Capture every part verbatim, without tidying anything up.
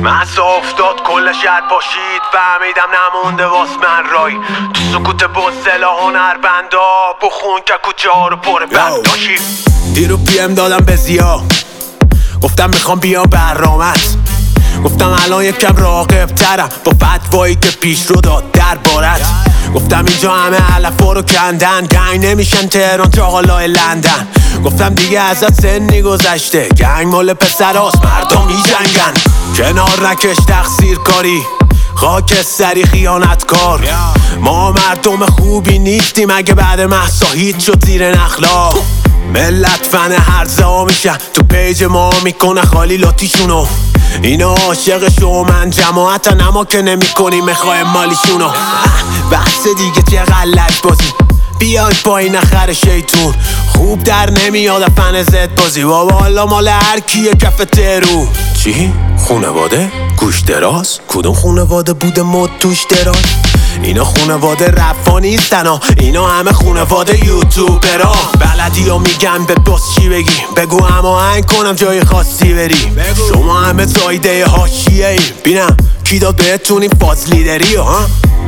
مزه افتاد کل شهر پاشید، فهمیدم نمونده واس من رای. تو سکوت بزدلا هنربندا بخون که کوچه ها رو پر بنداشی. دیرو پیم دادم به زیا، گفتم میخوام بیام برامت. گفتم الان یکم راقب ترم با فتوایی که پیش رو داد در بارت. گفتم اینجا همه علفا رو کندن، گنگ نمیشن تهران چاقالای لندن. گفتم دیگه ازت سنی گذشته، گنگ مال پسراست مردم میجنگن. کنار نکش تقصیر کاری، خاک سری خیانتکار. ما مردم خوبی نیستیم اگه بعد مهسا هیچ شد زیر نخلا. ملت فن هرزه ها میشن تو پیج ما میکنه خالی لاتیشونو. اینا عاشق شومن جماعتن اما که نمی کنیم میخوای مالیشونو. بحث دیگه چه غلط بازی، بیای پایین نخر شیطون. خوب در نمیاد فن زد بازی، بابا حالا مال هر کیه کف ترو. چی؟ خونواده؟ گوش دراز؟ کدوم خونواده بوده مد توش دراز؟ اینا خونواده رفا نیستن ها، اینا همه خونواده یوتیوبرا. بلدی ها میگن به باس چی بگی، بگو اما هنگ کنم جای خاصی بری. شما همه زایده حاشیه ایم، بینم کی داد بهتون این فاز لیدری ها.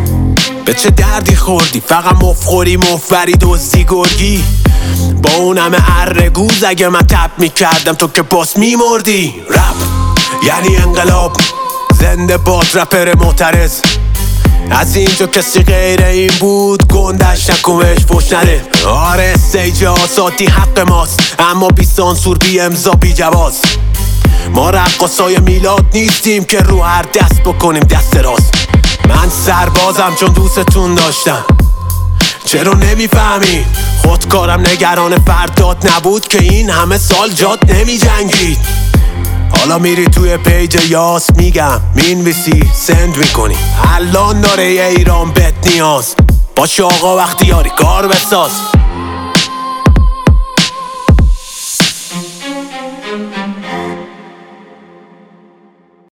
به چه دردی خوردی؟ فقط مفخوری مفبری دزدی گرگی. با اون همه ارگوز اگه من تپ میکردم تو که باس میمردی. رپ یعنی انقلاب، زنده باد رپر معترض. از اینجا کسی غیر این بود گندش نکومش فش نده. آره استیج آزادی حق ماست، اما بی سانسور بی امضا بی جواز. ما رقصای میلاد نیستیم که رو هر دست بکنیم دست راست. من سربازم چون دوستتون داشتم، چرا نمیفهمید؟ خودکارم نگران فردات نبود که این همه سال جات نمی جنگید. حالا میری توی پیج یاس میگم مینویسی سند میکنی. الان داره یه ایران بهت نیاز، باشه آقا وقتی یاری کار بساز.